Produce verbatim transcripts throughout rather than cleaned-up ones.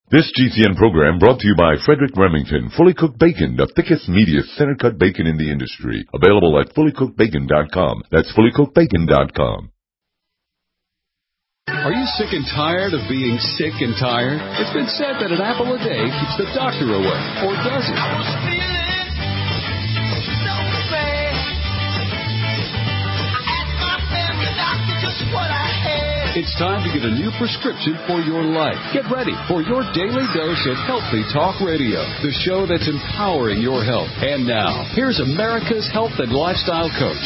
This G C N program brought to you by Frederick Remington, Fully Cooked Bacon, the thickest, meatiest, center-cut bacon in the industry. Available at fully cooked bacon dot com. That's fully cooked bacon dot com. Are you sick and tired of being sick and tired? It's been said that an apple a day keeps the doctor away, or does it? I was feeling so bad. I asked my family doctor just what I had. It's time to get a new prescription for your life. Get ready for your daily dose of Healthy Talk Radio, the show that's empowering your health. And now, here's America's health and lifestyle coach.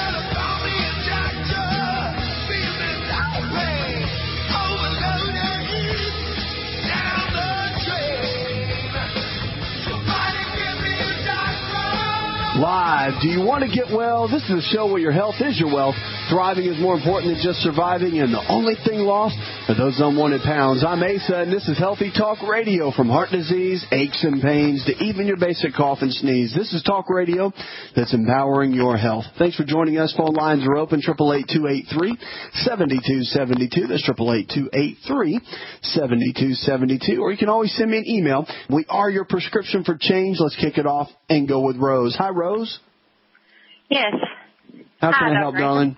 Live. Do you want to get well? This is a show where your health is your wealth. Thriving is more important than just surviving, and the only thing lost are those unwanted pounds. I'm Asa, and this is Healthy Talk Radio. From heart disease, aches and pains, to even your basic cough and sneeze. This is talk radio that's empowering your health. Thanks for joining us. Phone lines are open, eight eight eight, two eight three, seven two seven two. That's eight eight eight, two eight three, seven two seven two. Or you can always send me an email. We are your prescription for change. Let's kick it off and go with Rose. Hi, Rose. Yes. How can Hi, I help, Doctor darling?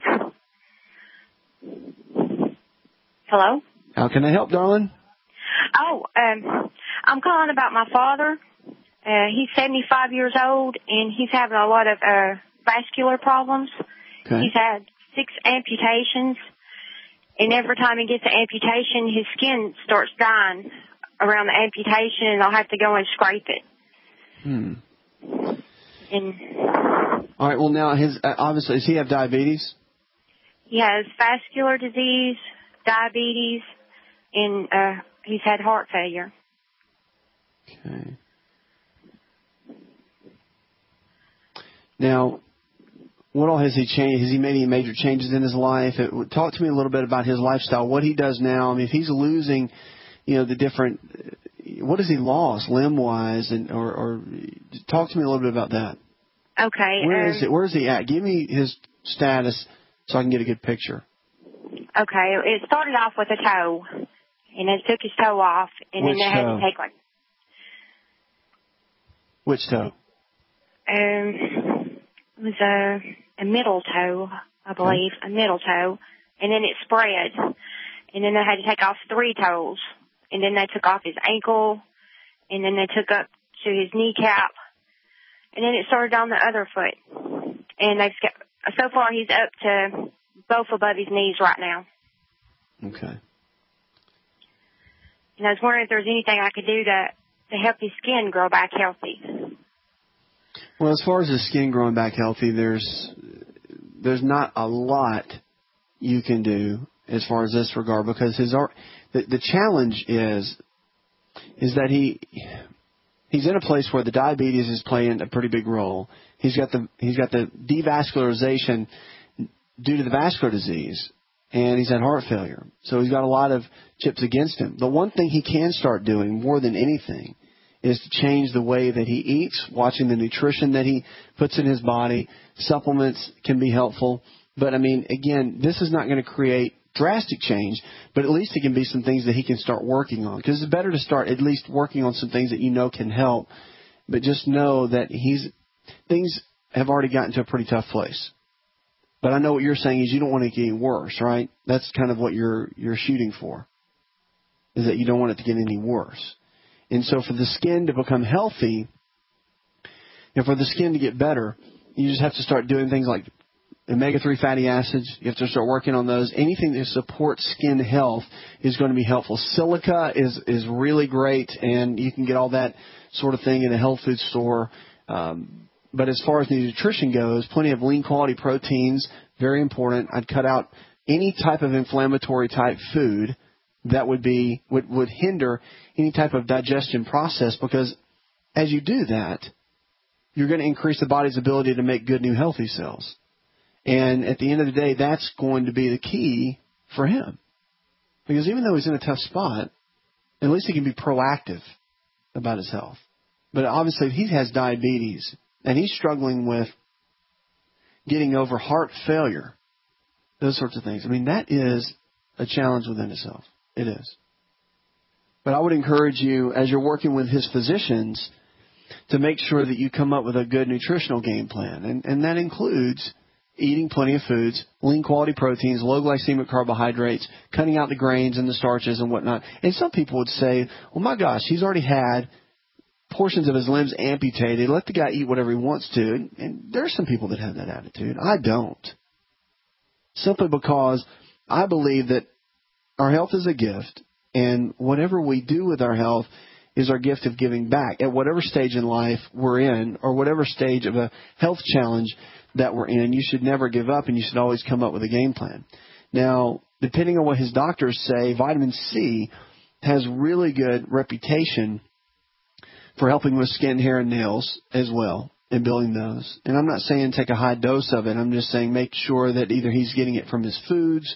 Hello? How can I help, darling? Oh, um, I'm calling about my father. Uh, he's seventy-five years old, and he's having a lot of uh, vascular problems. Okay. He's had six amputations, and every time he gets an amputation, his skin starts dying around the amputation, and I'll have to go and scrape it. Hmm. And All right, well, now, his uh, obviously, does he have diabetes? he has vascular disease, diabetes, and uh, he's had heart failure. Okay. Now, what all has he changed? Has he made any major changes in his life? It, talk to me a little bit about his lifestyle, what he does now. I mean, if he's losing, you know, the different, what has he lost limb-wise? And or, or talk to me a little bit about that. Okay. Where um, is it? Where is he at? Give me his status so I can get a good picture. Okay. It started off with a toe, and they took his toe off, and Which then they had toe? to take like Which toe? um, it was a a middle toe, I believe, okay. a middle toe, and then it spread, and then they had to take off three toes, and then they took off his ankle, and then they took up to his kneecap. And then it started on the other foot. And they've got, so far he's up to both above his knees right now. Okay. And I was wondering if there was anything I could do to, to help his skin grow back healthy. Well, as far as his skin growing back healthy, there's there's not a lot you can do as far as this regard, because his the, the challenge is is that he... He's in a place where the diabetes is playing a pretty big role. He's got the he's got the devascularization due to the vascular disease, and he's had heart failure. So he's got a lot of chips against him. The one thing he can start doing more than anything is to change the way that he eats, watching the nutrition that he puts in his body. Supplements can be helpful. But, I mean, again, this is not going to create drastic change, but at least it can be some things that he can start working on. Because it's better to start at least working on some things that you know can help. But just know that he's things have already gotten to a pretty tough place. But I know what you're saying is you don't want it to get any worse, right? That's kind of what you're you're shooting for, is that you don't want it to get any worse. And so for the skin to become healthy, and for the skin to get better, you just have to start doing things like omega three fatty acids. You have to start working on those. Anything that supports skin health is going to be helpful. Silica is, is really great, and you can get all that sort of thing in a health food store. Um, but as far as the nutrition goes, plenty of lean quality proteins, very important. I'd cut out any type of inflammatory type food that would be would, would hinder any type of digestion process, because as you do that, you're going to increase the body's ability to make good new healthy cells. And at the end of the day, that's going to be the key for him. Because even though he's in a tough spot, at least he can be proactive about his health. But obviously, if he has diabetes and he's struggling with getting over heart failure, those sorts of things, I mean, that is a challenge within itself. It is. But I would encourage you, as you're working with his physicians, to make sure that you come up with a good nutritional game plan. And, and that includes eating plenty of foods, lean quality proteins, low glycemic carbohydrates, cutting out the grains and the starches and whatnot. And some people would say, well, my gosh, he's already had portions of his limbs amputated. Let the guy eat whatever he wants to. And, and there are some people that have that attitude. I don't. Simply because I believe that our health is a gift, and whatever we do with our health is our gift of giving back at whatever stage in life we're in, or whatever stage of a health challenge that we're in. You should never give up, and you should always come up with a game plan. Now, depending on what his doctors say, vitamin C has really good reputation for helping with skin, hair, and nails as well, and building those. And I'm not saying take a high dose of it. I'm just saying make sure that either he's getting it from his foods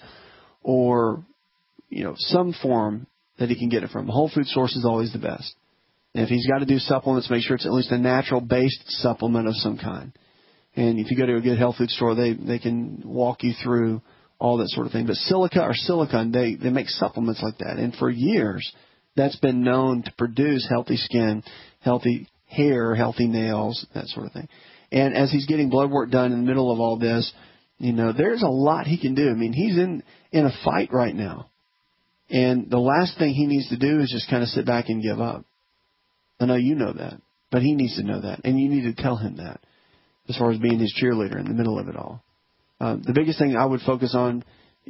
or, you know, some form that he can get it from. A whole food source is always the best. And if he's got to do supplements, make sure it's at least a natural-based supplement of some kind. And if you go to a good health food store, they, they can walk you through all that sort of thing. But silica or silicon, they, they make supplements like that. And for years, that's been known to produce healthy skin, healthy hair, healthy nails, that sort of thing. And as he's getting blood work done in the middle of all this, you know, there's a lot he can do. I mean, he's in, in a fight right now. And the last thing he needs to do is just kind of sit back and give up. I know you know that, but he needs to know that. And you need to tell him that as far as being his cheerleader in the middle of it all. Uh, the biggest thing I would focus on,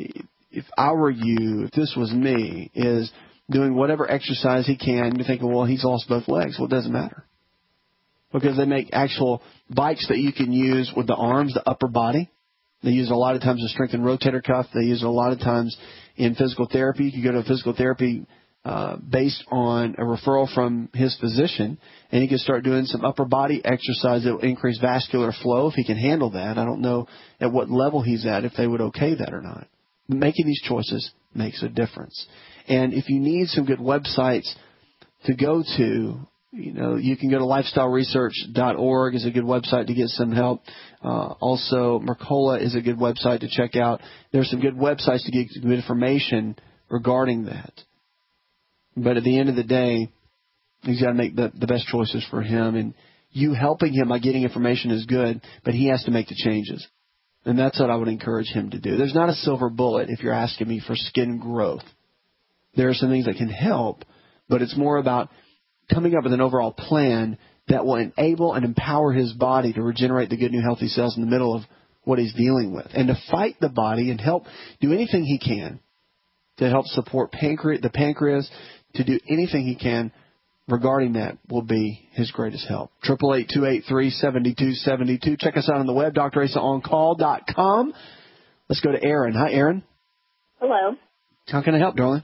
if I were you, if this was me, is doing whatever exercise he can. You're thinking, well, he's lost both legs. Well, it doesn't matter. Because they make actual bikes that you can use with the arms, the upper body. They use it a lot of times in strength and rotator cuff. They use it a lot of times in physical therapy. You can go to a physical therapy uh, based on a referral from his physician, and he can start doing some upper body exercise that will increase vascular flow if he can handle that. I don't know at what level he's at, if they would okay that or not. Making these choices makes a difference. And if you need some good websites to go to, you know, you can go to lifestyle research dot org is a good website to get some help. Uh, also, Mercola is a good website to check out. There's some good websites to get some information regarding that. But at the end of the day, he's got to make the, the best choices for him. And you helping him by getting information is good, but he has to make the changes. And that's what I would encourage him to do. There's not a silver bullet if you're asking me for skin growth. There are some things that can help, but it's more about coming up with an overall plan that will enable and empower his body to regenerate the good new healthy cells in the middle of what he's dealing with, and to fight the body and help do anything he can to help support pancreas, the pancreas, to do anything he can regarding that will be his greatest help. eight eight eight, two eight three, seven two seven two. Check us out on the web, D R Asa on call dot com. Let's go to Aaron. Hi, Aaron. Hello. How can I help, darling?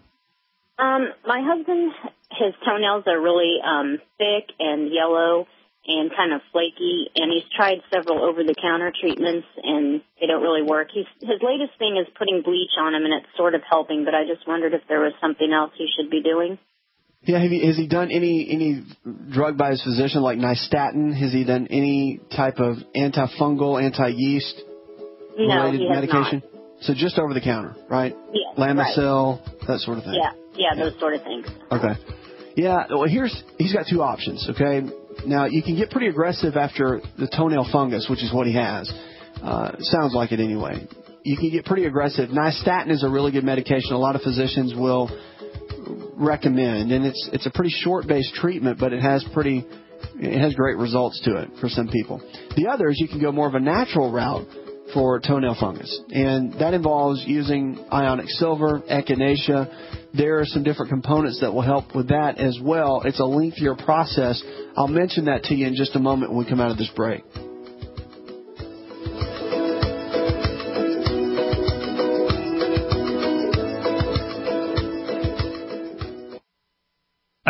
Um, my husband, his toenails are really um, thick and yellow and kind of flaky, and he's tried several over-the-counter treatments, and they don't really work. He's, his latest thing is putting bleach on him, and it's sort of helping, but I just wondered if there was something else he should be doing. Yeah, have he, has he done any any drug by his physician, like nystatin? Has he done any type of antifungal, anti-yeast no, related he has medication? Not. So just over the counter, right? Yes, Lamisil, right. that sort of thing. Yeah, yeah, those yeah. sort of things. Okay. Yeah, well, here's he's got two options, okay? Now, you can get pretty aggressive after the toenail fungus, which is what he has. Uh, sounds like it anyway. You can get pretty aggressive. Nystatin is a really good medication. A lot of physicians will recommend, and it's it's a pretty short-based treatment, but it has pretty it has great results to it for some people. The other is you can go more of a natural route for toenail fungus, and that involves using ionic silver, echinacea. There are some different components that will help with that as well. It's a lengthier process. I'll mention that to you in just a moment when we come out of this break.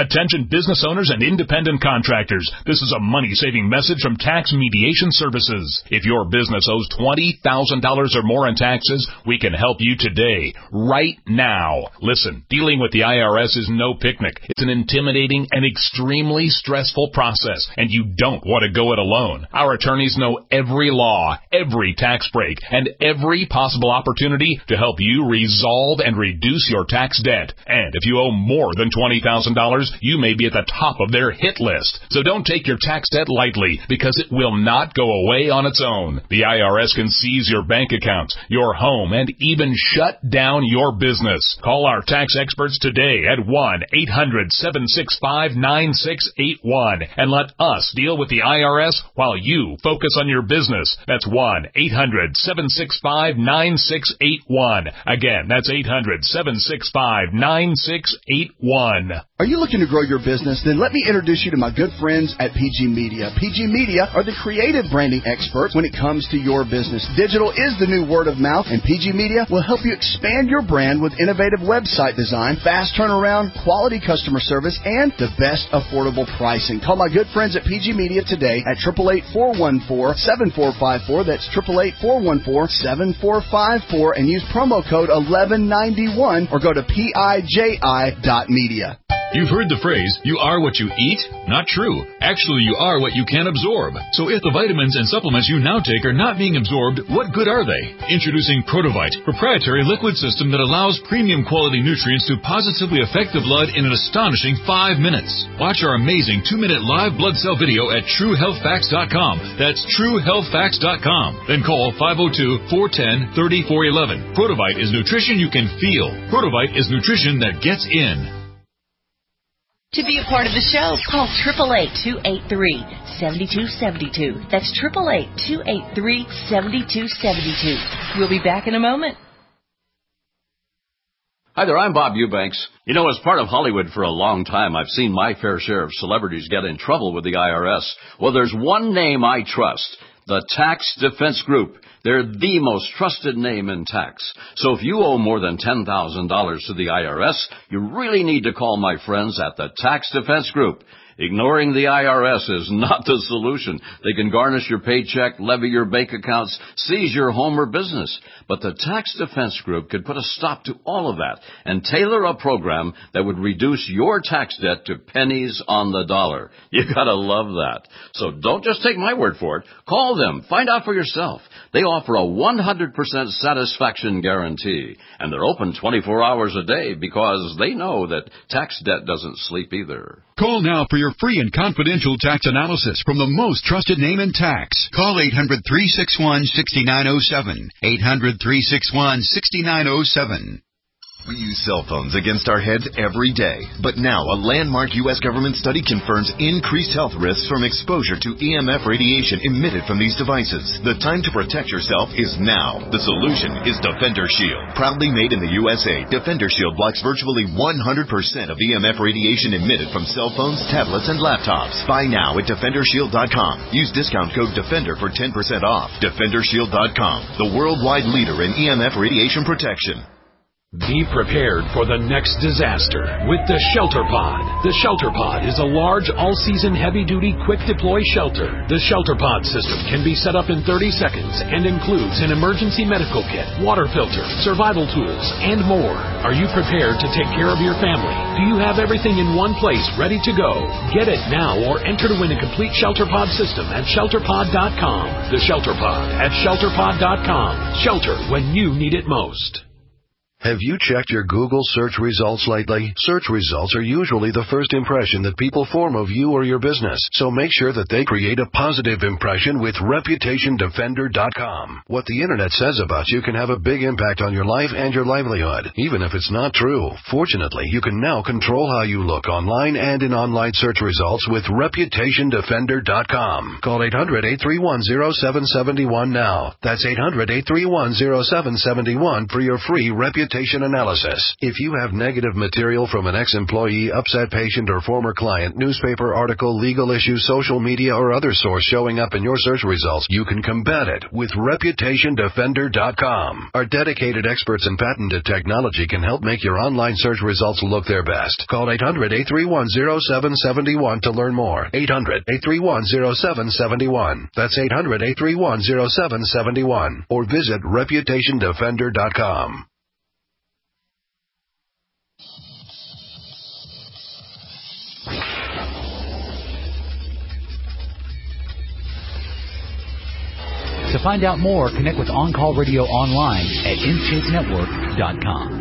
Attention business owners and independent contractors. This is a money-saving message from Tax Mediation Services. If your business owes twenty thousand dollars or more in taxes, we can help you today, right now. Listen, dealing with the I R S is no picnic. It's an intimidating and extremely stressful process, and you don't want to go it alone. Our attorneys know every law, every tax break, and every possible opportunity to help you resolve and reduce your tax debt. And if you owe more than twenty thousand dollars, you may be at the top of their hit list. So don't take your tax debt lightly, because it will not go away on its own. The I R S can seize your bank accounts, your home, and even shut down your business. Call our tax experts today at one eight hundred seven six five nine six eight one and let us deal with the I R S while you focus on your business. That's one eight hundred seven six five nine six eight one. Again, that's eight hundred seven six five nine six eight one. Are you looking to grow your business? Then let me introduce you to my good friends at P G Media. P G Media are the creative branding experts when it comes to your business. Digital is the new word of mouth, and P G Media will help you expand your brand with innovative website design, fast turnaround, quality customer service, and the best affordable pricing. Call my good friends at P G Media today at eight eight eight, four one four, seven four five four. That's eight eight eight, four one four, seven four five four, and use promo code eleven ninety-one or go to P I J I dot media. You've heard the phrase, you are what you eat? Not true. Actually, you are what you can absorb. So if the vitamins and supplements you now take are not being absorbed, what good are they? Introducing Protovite, proprietary liquid system that allows premium quality nutrients to positively affect the blood in an astonishing five minutes. Watch our amazing two-minute live blood cell video at true health facts dot com. That's true health facts dot com. Then call five oh two, four one oh, three four one one. Protovite is nutrition you can feel. Protovite is nutrition that gets in. To be a part of the show, call eight eight eight, two eight three, seven two seven two. That's eight eight eight, two eight three, seven two seven two. We'll be back in a moment. Hi there, I'm Bob Eubanks. You know, as part of Hollywood for a long time, I've seen my fair share of celebrities get in trouble with the I R S. Well, there's one name I trust, the Tax Defense Group. They're the most trusted name in tax. So if you owe more than ten thousand dollars to the I R S, you really need to call my friends at the Tax Defense Group. Ignoring the I R S is not the solution. They can garnish your paycheck, levy your bank accounts, seize your home or business. But the Tax Defense Group could put a stop to all of that and tailor a program that would reduce your tax debt to pennies on the dollar. You gotta love that. So don't just take my word for it. Call them. Find out for yourself. They offer a one hundred percent satisfaction guarantee. And they're open twenty-four hours a day because they know that tax debt doesn't sleep either. Call now for your free and confidential tax analysis from the most trusted name in tax. Call eight hundred, three six one, six nine zero seven. eight hundred, three six one, six nine zero seven. We use cell phones against our heads every day. But now, a landmark U S government study confirms increased health risks from exposure to E M F radiation emitted from these devices. The time to protect yourself is now. The solution is Defender Shield. Proudly made in the U S A, Defender Shield blocks virtually one hundred percent of E M F radiation emitted from cell phones, tablets, and laptops. Buy now at defender shield dot com. Use discount code DEFENDER for ten percent off. defender shield dot com, the worldwide leader in E M F radiation protection. Be prepared for the next disaster with the Shelter Pod. The Shelter Pod is a large, all-season, heavy-duty, quick-deploy shelter. The Shelter Pod system can be set up in thirty seconds and includes an emergency medical kit, water filter, survival tools, and more. Are you prepared to take care of your family? Do you have everything in one place ready to go? Get it now or enter to win a complete Shelter Pod system at shelter pod dot com. The Shelter Pod at shelter pod dot com. Shelter when you need it most. Have you checked your Google search results lately? Search results are usually the first impression that people form of you or your business, so make sure that they create a positive impression with reputation defender dot com. What the internet says about you can have a big impact on your life and your livelihood, even if it's not true. Fortunately, you can now control how you look online and in online search results with reputation defender dot com. Call eight hundred, eight three one, zero seven seven one now. That's eight hundred, eight three one, zero seven seven one for your free reputation reputation analysis. If you have negative material from an ex-employee, upset patient, or former client, newspaper article, legal issue, social media, or other source showing up in your search results, you can combat it with reputation defender dot com. Our dedicated experts in patented technology can help make your online search results look their best. Call eight hundred, eight three one, zero seven seven one to learn more. eight hundred, eight three one, zero seven seven one. That's eight hundred, eight three one, zero seven seven one. Or visit reputation defender dot com. To find out more, connect with On Call Radio online at in shape network dot com.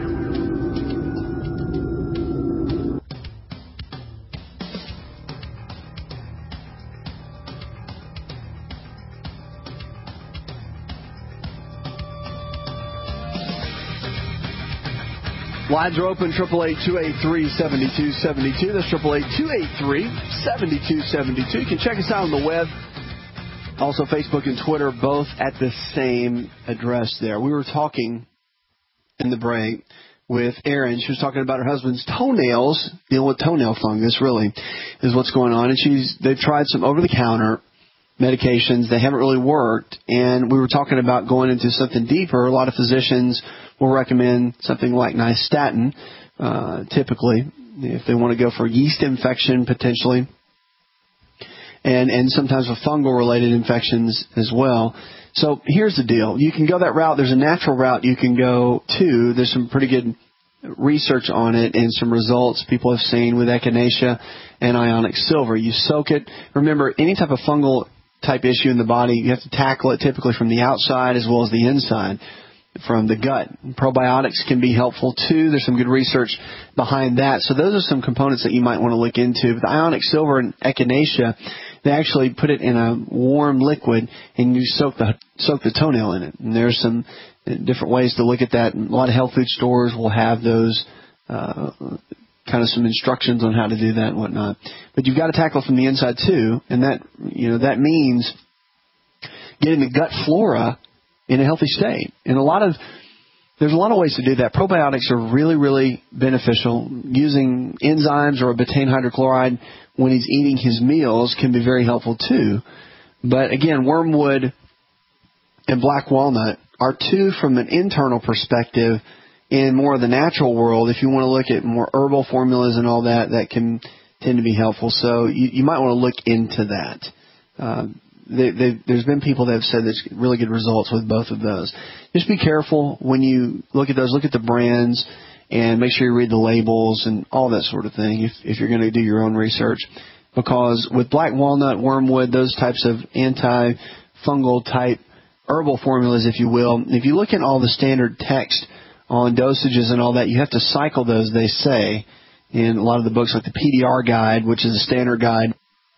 Lines are open, triple eight, two eight three, seven two seven two. That's triple eight, two eight three, seven two seven two. You can check us out on the web. Also, Facebook and Twitter, both at the same address there. We were talking in the break with Erin. She was talking about her husband's toenails, dealing with toenail fungus, really, is what's going on. And she's they've tried some over-the-counter medications. They haven't really worked. And we were talking about going into something deeper. A lot of physicians will recommend something like nystatin, uh, typically, if they want to go for yeast infection, potentially. And, and sometimes with fungal-related infections as well. So here's the deal. You can go that route. There's a natural route you can go to. There's some pretty good research on it and some results people have seen with echinacea and ionic silver. You soak it. Remember, any type of fungal type issue in the body, you have to tackle it typically from the outside as well as the inside, from the gut. Probiotics can be helpful too. There's some good research behind that. So those are some components that you might want to look into. But the ionic silver and echinacea, they actually put it in a warm liquid and you soak the soak the toenail in it. And there's some different ways to look at that. A lot of health food stores will have those uh, kind of some instructions on how to do that and whatnot. But you've got to tackle it from the inside too, and that you know that means getting the gut flora in a healthy state. And a lot of there's a lot of ways to do that. Probiotics are really, really beneficial. Using enzymes or a betaine hydrochloride when he's eating his meals can be very helpful too. But again, wormwood and black walnut are two from an internal perspective in more of the natural world. If you want to look at more herbal formulas and all that, that can tend to be helpful. So you, you might want to look into that. Uh, They, they, there's been people that have said there's really good results with both of those. Just be careful when you look at those. Look at the brands and make sure you read the labels and all that sort of thing if, if you're going to do your own research. Because with black walnut, wormwood, those types of anti-fungal type herbal formulas, if you will, if you look at all the standard text on dosages and all that, you have to cycle those, they say, in a lot of the books like the P D R guide, which is a standard guide,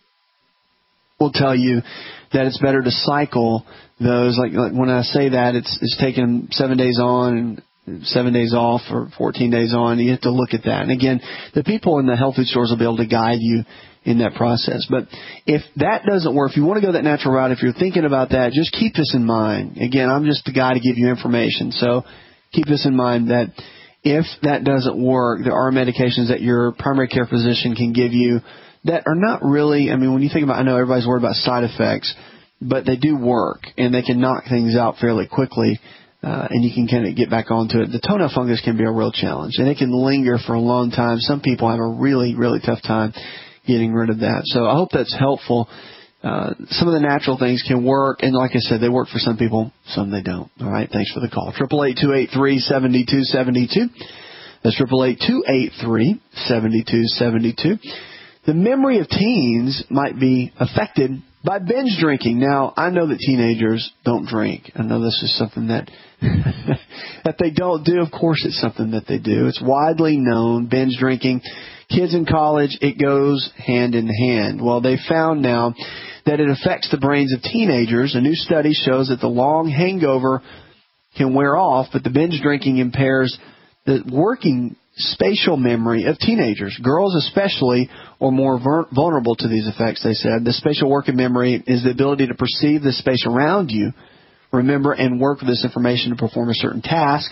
will tell you that it's better to cycle those. Like, like when I say that, it's it's taking seven days on and seven days off or fourteen days on. You have to look at that. And again, the people in the health food stores will be able to guide you in that process. But if that doesn't work, if you want to go that natural route, if you're thinking about that, just keep this in mind. Again, I'm just the guy to give you information. So keep this in mind that if that doesn't work, there are medications that your primary care physician can give you that are not really, I mean, when you think about, I know everybody's worried about side effects, but they do work, and they can knock things out fairly quickly, uh, and you can kind of get back onto it. The toenail fungus can be a real challenge, and it can linger for a long time. Some people have a really, really tough time getting rid of that. So I hope that's helpful. Uh, some of the natural things can work, and like I said, they work for some people, some they don't. All right, thanks for the call. triple eight, two eight three, seven two seven two. That's triple eight, two eight three, seven two seven two. The memory of teens might be affected by binge drinking. Now, I know that teenagers don't drink. I know this is something that that they don't do. Of course, it's something that they do. It's widely known, binge drinking. Kids in college, it goes hand in hand. Well, they found now that it affects the brains of teenagers. A new study shows that the long hangover can wear off, but the binge drinking impairs the working spatial memory of teenagers. Girls especially are more vulnerable to these effects, they said. The spatial working memory is the ability to perceive the space around you, remember and work with this information to perform a certain task,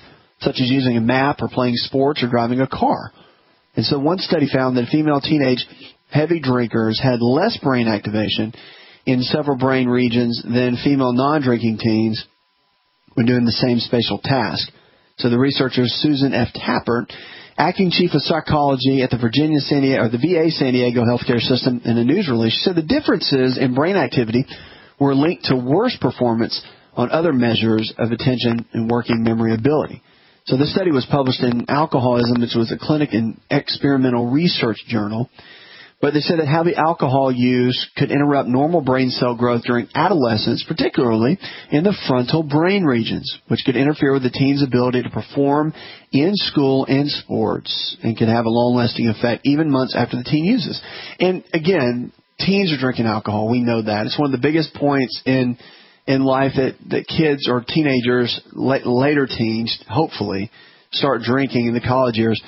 such as using a map or playing sports or driving a car. And so one study found that female teenage heavy drinkers had less brain activation in several brain regions than female non-drinking teens when doing the same spatial task. So the researcher Susan F. Tappert, acting chief of psychology at the Virginia San Diego, or the V A San Diego healthcare system, in a news release, she said the differences in brain activity were linked to worse performance on other measures of attention and working memory ability. So this study was published in Alcoholism, which was a clinic and experimental research journal. But they said that heavy alcohol use could interrupt normal brain cell growth during adolescence, particularly in the frontal brain regions, which could interfere with the teen's ability to perform in school and sports and could have a long-lasting effect even months after the teen uses. And again, teens are drinking alcohol. We know that. It's one of the biggest points in in life that, that kids or teenagers, later teens, hopefully, start drinking in the college years.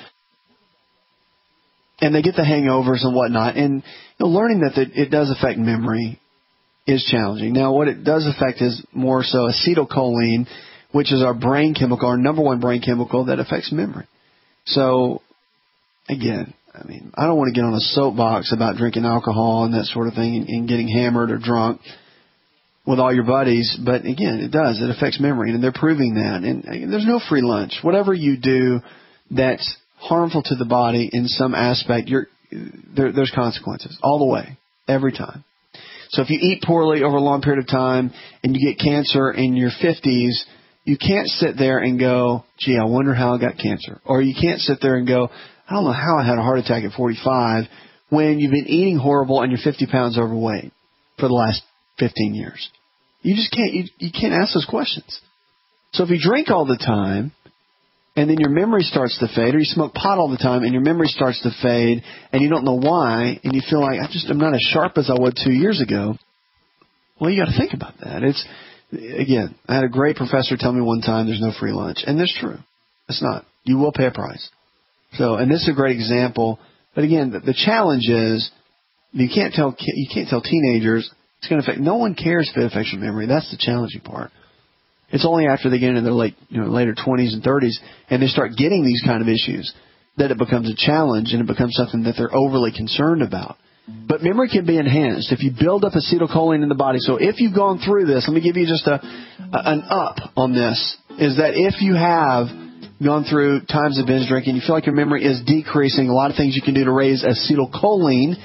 And they get the hangovers and whatnot. And you know, learning that the, it does affect memory is challenging. Now, what it does affect is more so acetylcholine, which is our brain chemical, our number one brain chemical that affects memory. So, again, I mean, I don't want to get on a soapbox about drinking alcohol and that sort of thing and, and getting hammered or drunk with all your buddies. But, again, it does. It affects memory, and they're proving that. And, and there's no free lunch. Whatever you do that's harmful to the body in some aspect, you're, there, there's consequences all the way, every time. So if you eat poorly over a long period of time and you get cancer in your fifties, you can't sit there and go, gee, I wonder how I got cancer. Or you can't sit there and go, I don't know how I had a heart attack at forty-five, when you've been eating horrible and you're fifty pounds overweight for the last fifteen years. You just can't, you, you can't ask those questions. So if you drink all the time, and then your memory starts to fade, or you smoke pot all the time and your memory starts to fade, and you don't know why, and you feel like, I just am not as sharp as I was two years ago, well, you got to think about that. It's, again, I had a great professor tell me one time there's no free lunch, and that's true. It's not. You will pay a price. So, and this is a great example. But again, the, the challenge is you can't tell you can't tell teenagers it's going to affect. No one cares if it affects your memory. That's the challenging part. It's only after they get into their late, you know, later twenties and thirties, and they start getting these kind of issues, that it becomes a challenge and it becomes something that they're overly concerned about. But memory can be enhanced if you build up acetylcholine in the body. So if you've gone through this, let me give you just a, a an up on this, is that if you have gone through times of binge drinking, you feel like your memory is decreasing, a lot of things you can do to raise acetylcholine: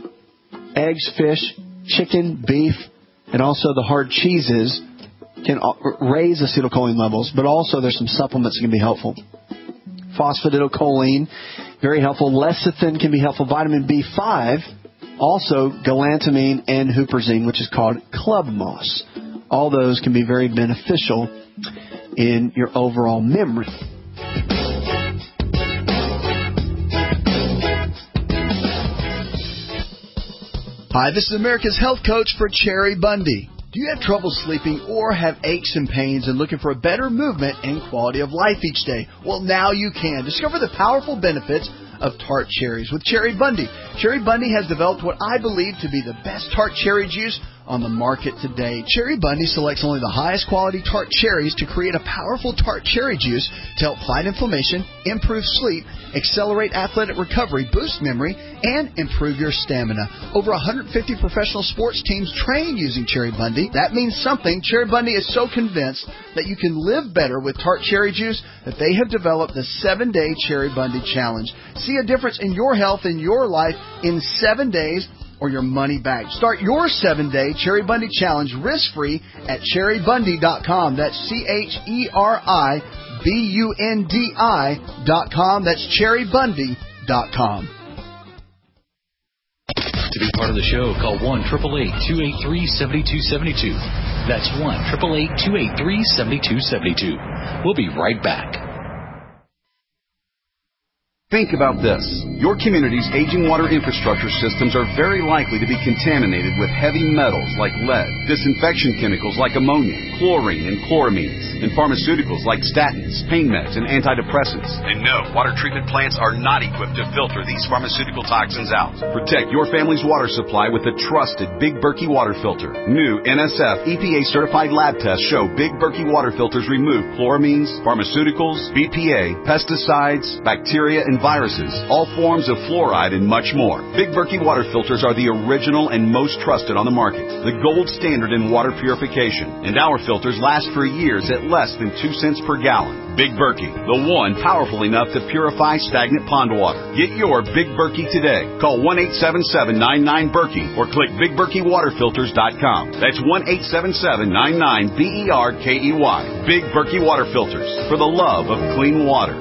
eggs, fish, chicken, beef, and also the hard cheeses can raise acetylcholine levels, but also there's some supplements that can be helpful. Phosphatidylcholine, very helpful. Lecithin can be helpful. Vitamin B five, also galantamine and huperzine, which is called club moss. All those can be very beneficial in your overall memory. Hi, this is America's Health Coach for Cherry Bundy. Do you have trouble sleeping or have aches and pains and looking for a better movement and quality of life each day? Well, now you can. Discover the powerful benefits of tart cherries with Cherry Bundy. Cherry Bundy has developed what I believe to be the best tart cherry juice on the market today. Cherry Bundy selects only the highest quality tart cherries to create a powerful tart cherry juice to help fight inflammation, improve sleep, accelerate athletic recovery, boost memory, and improve your stamina. Over one hundred fifty professional sports teams train using Cherry Bundy. That means something. Cherry Bundy is so convinced that you can live better with tart cherry juice that they have developed the seven-day Cherry Bundy Challenge. See a difference in your health and your life in seven days or your money back. Start your seven-day Cherry Bundy Challenge risk-free at cherry bundy dot com. That's C H E R I B U N D I dot com. That's cherry bundy dot com. To be part of the show, call one eight eight eight, two eight three, seven two seven two. That's one eight eight eight, two eight three, seven two seven two. We'll be right back. Think about this. Your community's aging water infrastructure systems are very likely to be contaminated with heavy metals like lead, disinfection chemicals like ammonia, chlorine and chloramines, and pharmaceuticals like statins, pain meds, and antidepressants. And no, water treatment plants are not equipped to filter these pharmaceutical toxins out. Protect your family's water supply with the trusted Big Berkey water filter. New N S F E P A-certified lab tests show Big Berkey water filters remove chloramines, pharmaceuticals, B P A, pesticides, bacteria, and viruses, all forms of fluoride, and much more. Big Berkey water filters are the original and most trusted on the market, the gold standard in water purification, and our filters last for years at less than two cents per gallon. Big Berkey, the one powerful enough to purify stagnant pond water. Get your Big Berkey today. Call one eight seven seven, nine nine, Berkey or click big berkey water filters dot com. That's one eight seven seven, nine nine, B E R K E Y. Big Berkey water filters, for the love of clean water.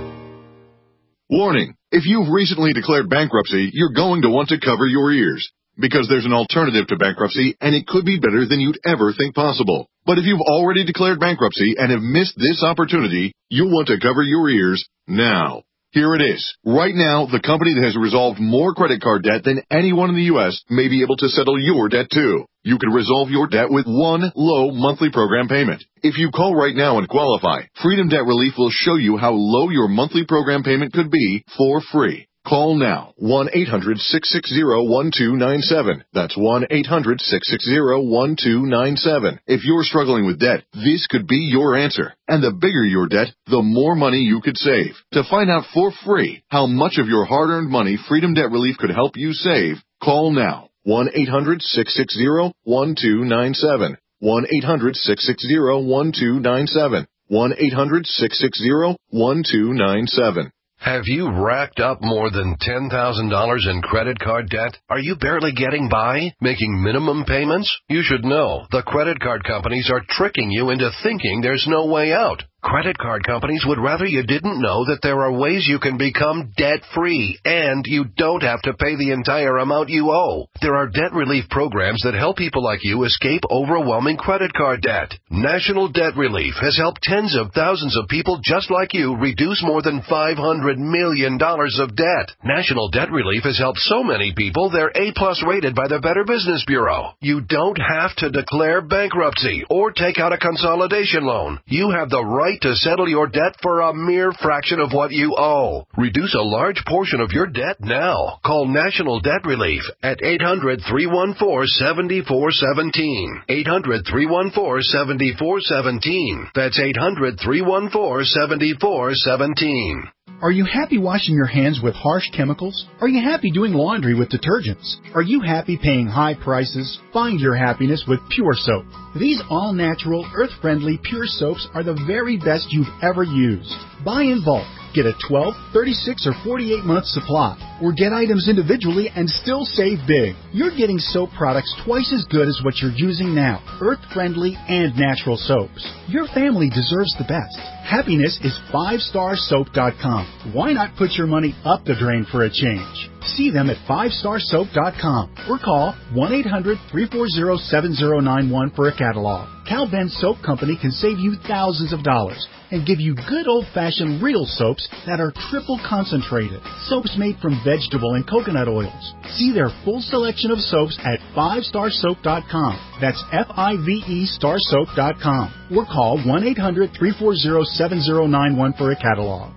Warning, if you've recently declared bankruptcy, you're going to want to cover your ears, because there's an alternative to bankruptcy, and it could be better than you'd ever think possible. But if you've already declared bankruptcy and have missed this opportunity, you'll want to cover your ears now. Here it is. Right now, the company that has resolved more credit card debt than anyone in the U S may be able to settle your debt too. You can resolve your debt with one low monthly program payment. If you call right now and qualify, Freedom Debt Relief will show you how low your monthly program payment could be for free. Call now, one eight hundred, six six zero, one two nine seven. That's one eight hundred, six six zero, one two nine seven. If you're struggling with debt, this could be your answer. And the bigger your debt, the more money you could save. To find out for free how much of your hard-earned money Freedom Debt Relief could help you save, call now, one eight hundred, six six zero, one two nine seven. one eight hundred, six six zero, one two nine seven. one eight hundred, six six zero, one two nine seven. Have you racked up more than ten thousand dollars in credit card debt? Are you barely getting by, making minimum payments? You should know the credit card companies are tricking you into thinking there's no way out. Credit card companies would rather you didn't know that there are ways you can become debt-free, and you don't have to pay the entire amount you owe. There are debt relief programs that help people like you escape overwhelming credit card debt. National Debt Relief has helped tens of thousands of people just like you reduce more than five hundred million dollars of debt. National Debt Relief has helped so many people they're A-plus rated by the Better Business Bureau. You don't have to declare bankruptcy or take out a consolidation loan. You have the right to settle your debt for a mere fraction of what you owe. Reduce a large portion of your debt now. Call National Debt Relief at eight hundred, three one four, seven four one seven. eight hundred, three one four, seven four one seven. That's eight hundred, three one four, seven four one seven. Are you happy washing your hands with harsh chemicals? Are you happy doing laundry with detergents? Are you happy paying high prices? Find your happiness with Pure Soap. These all-natural, earth-friendly Pure Soaps are the very best you've ever used. Buy in bulk. Get a twelve, thirty-six, or forty-eight month supply. Or get items individually and still save big. You're getting soap products twice as good as what you're using now. Earth-friendly and natural soaps. Your family deserves the best. Happiness is five star soap dot com. Why not put your money up the drain for a change? See them at five star soap dot com or call one eight hundred, three four zero, seven zero nine one for a catalog. Cal Ben Soap Company can save you thousands of dollars and give you good old-fashioned real soaps that are triple concentrated. Soaps made from vegetable and coconut oils. See their full selection of soaps at five star soap dot com. That's F I V E star soap dot com. Or call one eight hundred, three four zero, seven zero nine one for a catalog.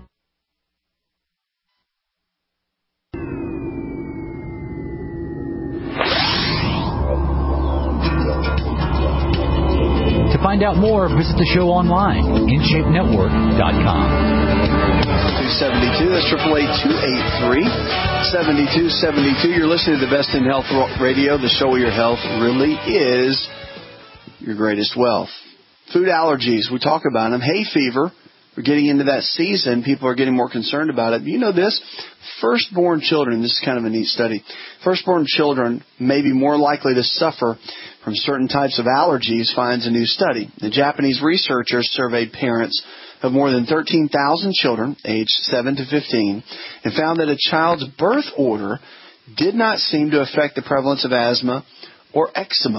To find out more, visit the show online, in shape network dot com. two seventy-two, that's triple eight two eight three, seven two seven two. You're listening to the Best in Health Radio, the show where your health really is your greatest wealth. Food allergies, we talk about them. Hay fever, we're getting into that season. People are getting more concerned about it. You know this? Firstborn children, this is kind of a neat study. Firstborn children may be more likely to suffer from certain types of allergies, finds a new study. The Japanese researchers surveyed parents of more than thirteen thousand children, aged seven to fifteen, and found that a child's birth order did not seem to affect the prevalence of asthma or eczema.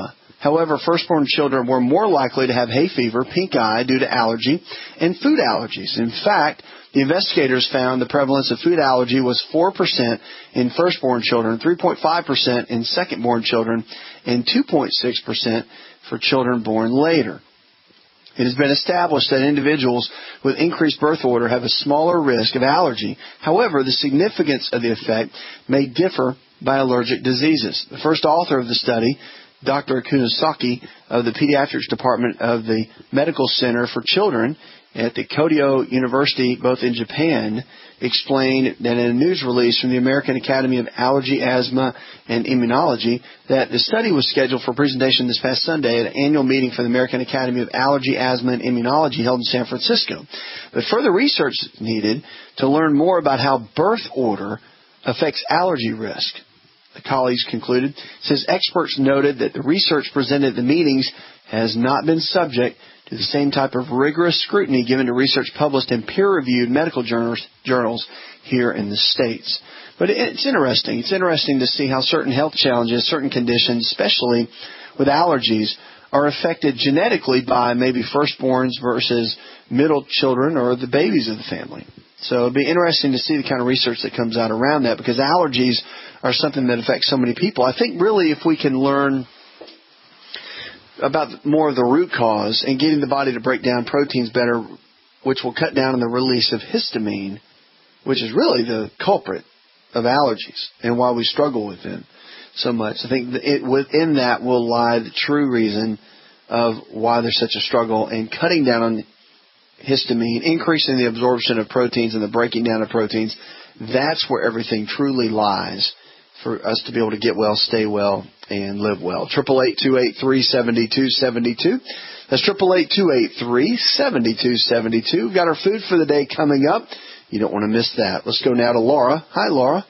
However, firstborn children were more likely to have hay fever, pink eye due to allergy, and food allergies. In fact, the investigators found the prevalence of food allergy was four percent in firstborn children, three point five percent in secondborn children, and two point six percent for children born later. It has been established that individuals with increased birth order have a smaller risk of allergy. However, the significance of the effect may differ by allergic diseases. The first author of the study, Doctor Kunisaki of the Pediatrics Department of the Medical Center for Children at the Kyoto University, both in Japan, explained that in a news release from the American Academy of Allergy, Asthma, and Immunology that the study was scheduled for presentation this past Sunday at an annual meeting for the American Academy of Allergy, Asthma, and Immunology held in San Francisco. But further research is needed to learn more about how birth order affects allergy risk. The colleagues concluded, says experts noted that the research presented at the meetings has not been subject to the same type of rigorous scrutiny given to research published in peer-reviewed medical journals, journals here in the States. But it's interesting. It's interesting to see how certain health challenges, certain conditions, especially with allergies, are affected genetically by maybe firstborns versus middle children or the babies of the family. So it'd be interesting to see the kind of research that comes out around that, because allergies are something that affects so many people. I think really if we can learn about more of the root cause and getting the body to break down proteins better, which will cut down on the release of histamine, which is really the culprit of allergies and why we struggle with them so much. I think that it, within that will lie the true reason of why there's such a struggle, and cutting down on histamine, increasing the absorption of proteins and the breaking down of proteins. That's where everything truly lies for us to be able to get well, stay well, and live well. eight eight eight, two eight three, seven two seven two. That's eight eight eight, two eight three, seven two seven two. We've got our food for the day coming up. You don't want to miss that. Let's go now to Laura. Hi, Laura.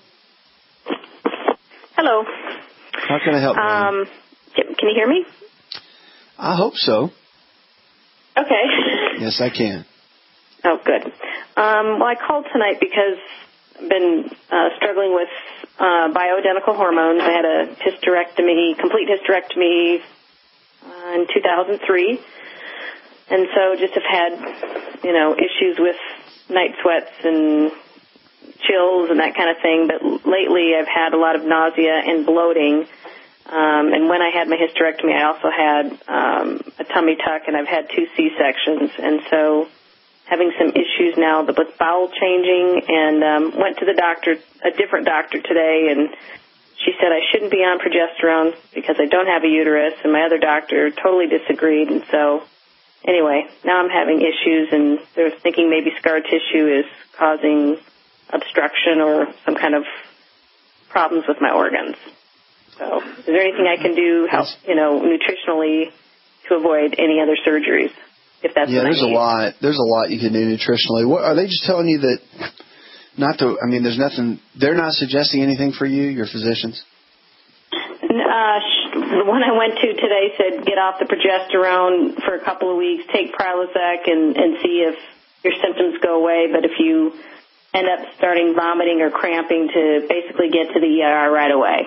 Hello. How can I help you? Um, can you hear me? I hope so. Okay. Yes, I can. Oh, good. Um, well, I called tonight because I've been uh, struggling with uh, bioidentical hormones. I had a hysterectomy, complete hysterectomy uh, in two thousand three. And so just have had, you know, issues with night sweats and chills and that kind of thing. But lately I've had a lot of nausea and bloating. Um, and when I had my hysterectomy, I also had um, a tummy tuck, and I've had two C-sections. And so having some issues now with bowel changing, and um, went to the doctor, a different doctor today, and she said I shouldn't be on progesterone because I don't have a uterus, and my other doctor totally disagreed. And so anyway, now I'm having issues, and they're thinking maybe scar tissue is causing obstruction or some kind of problems with my organs. So is there anything I can do, help, you know, nutritionally to avoid any other surgeries? If that's yeah, what there's I need. a lot. There's a lot you can do nutritionally. What, are they just telling you that not to? I mean, there's nothing. They're not suggesting anything for you, your physicians. Uh, the one I went to today said get off the progesterone for a couple of weeks, take Prilosec, and, and see if your symptoms go away. But if you end up starting vomiting or cramping, to basically get to the E R right away.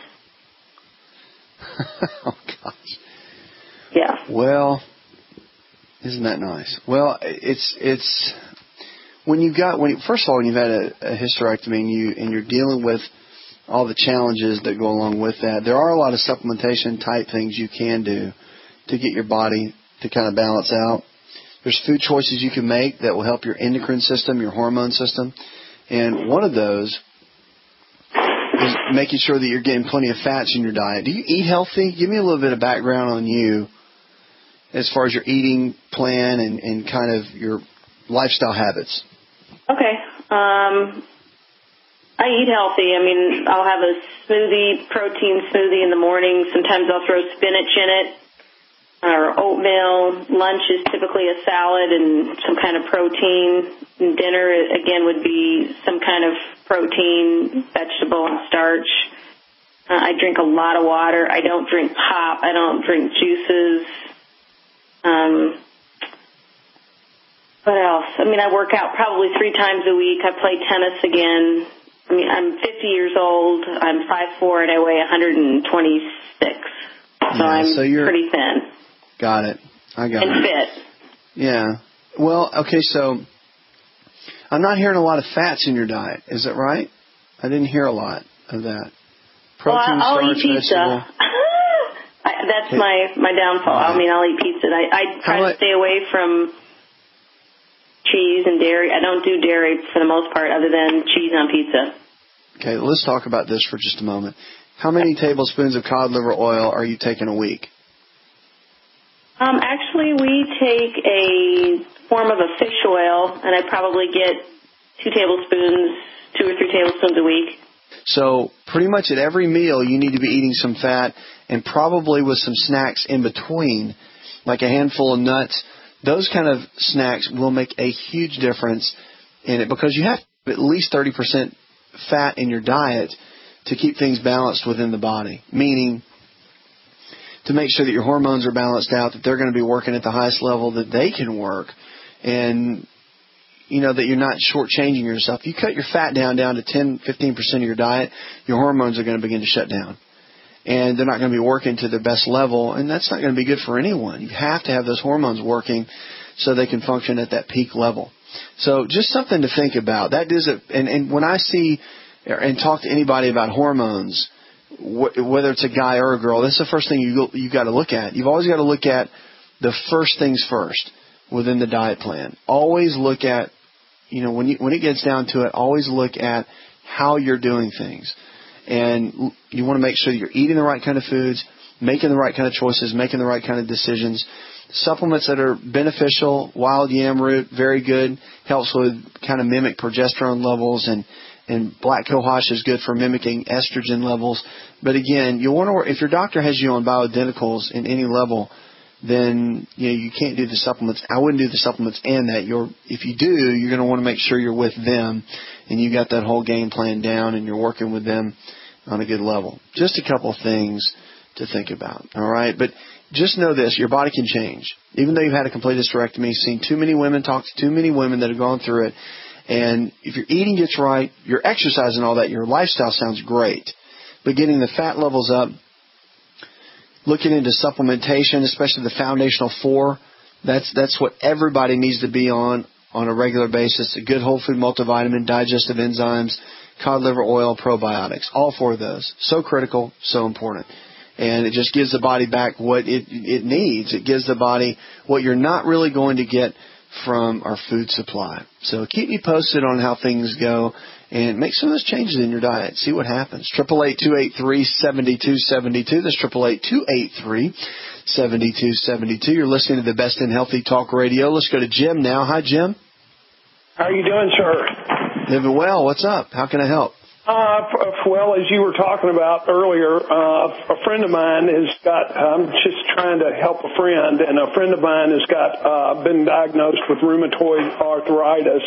Oh gosh. Yeah. Well, isn't that nice? Well, it's it's when you got when you, first of all when you've had a, a hysterectomy and you and you're dealing with all the challenges that go along with that. There are a lot of supplementation type things you can do to get your body to kind of balance out. There's food choices you can make that will help your endocrine system, your hormone system, and one of those is making sure that you're getting plenty of fats in your diet. Do you eat healthy? Give me a little bit of background on you as far as your eating plan and, and kind of your lifestyle habits. Okay. Um, I eat healthy. I mean, I'll have a smoothie, protein smoothie in the morning. Sometimes I'll throw spinach in it or oatmeal. Lunch is typically a salad and some kind of protein. And dinner, again, would be some kind of protein, vegetable, and starch. Uh, I drink a lot of water. I don't drink pop. I don't drink juices. Um, what else? I mean, I work out probably three times a week. I play tennis again. I mean, I'm fifty years old. I'm five foot four, and I weigh one hundred twenty-six. so yeah, I'm so you're, pretty thin. Got it. I got and it. And fit. Yeah. Well, okay, so I'm not hearing a lot of fats in your diet. Is that right? I didn't hear a lot of that. Protein, well, I'll starch, eat pizza. vegetable. I, that's my, my downfall. Right. I mean, I'll eat pizza. I, I try How to stay away from cheese and dairy. I don't do dairy for the most part other than cheese on pizza. Okay, let's talk about this for just a moment. How many tablespoons of cod liver oil are you taking a week? Um, actually, we take a form of a fish oil, and I probably get two tablespoons, two or three tablespoons a week. So pretty much at every meal, you need to be eating some fat, and probably with some snacks in between, like a handful of nuts. Those kind of snacks will make a huge difference in it, because you have at least thirty percent fat in your diet to keep things balanced within the body, meaning to make sure that your hormones are balanced out, that they're going to be working at the highest level that they can work, and you know that you're not shortchanging yourself. If you cut your fat down down to ten, fifteen percent of your diet, your hormones are going to begin to shut down. And they're not going to be working to their best level, and that's not going to be good for anyone. You have to have those hormones working so they can function at that peak level. So just something to think about. That is, a, and, and when I see and talk to anybody about hormones, wh- whether it's a guy or a girl, that's the first thing you you got to look at. You've always got to look at the first things first within the diet plan. Always look at, you know, when you, when it gets down to it, always look at how you're doing things. And you want to make sure that you're eating the right kind of foods, making the right kind of choices, making the right kind of decisions. Supplements that are beneficial, wild yam root, very good, helps with kind of mimic progesterone levels, and, and black cohosh is good for mimicking estrogen levels. But again, you want to, if your doctor has you on bioidenticals in any level, then you know you can't do the supplements. I wouldn't do the supplements and that. You're, if you do, you're going to want to make sure you're with them and you got that whole game plan down and you're working with them on a good level. Just a couple things to think about. All right, but just know this: your body can change. Even though you've had a complete hysterectomy, seen too many women, talked to too many women that have gone through it, and if your eating gets right, your exercise and all that, your lifestyle sounds great, but getting the fat levels up. Looking into supplementation, especially the foundational four, that's that's what everybody needs to be on on a regular basis. A good whole food multivitamin, digestive enzymes, cod liver oil, probiotics. All four of those. So critical, so important. And it just gives the body back what it it needs. It gives the body what you're not really going to get from our food supply. So keep me posted on how things go. And make some of those changes in your diet. See what happens. eight eight eight, two eight three, seven two seven two. That's eight eight eight, two eight three, seven two seven two. You're listening to the Best in Healthy Talk Radio. Let's go to Jim now. Hi, Jim. How are you doing, sir? Living well. What's up? How can I help? Uh, well, as you were talking about earlier, uh, a friend of mine has got, I'm just trying to help a friend, and a friend of mine has got, uh, been diagnosed with rheumatoid arthritis,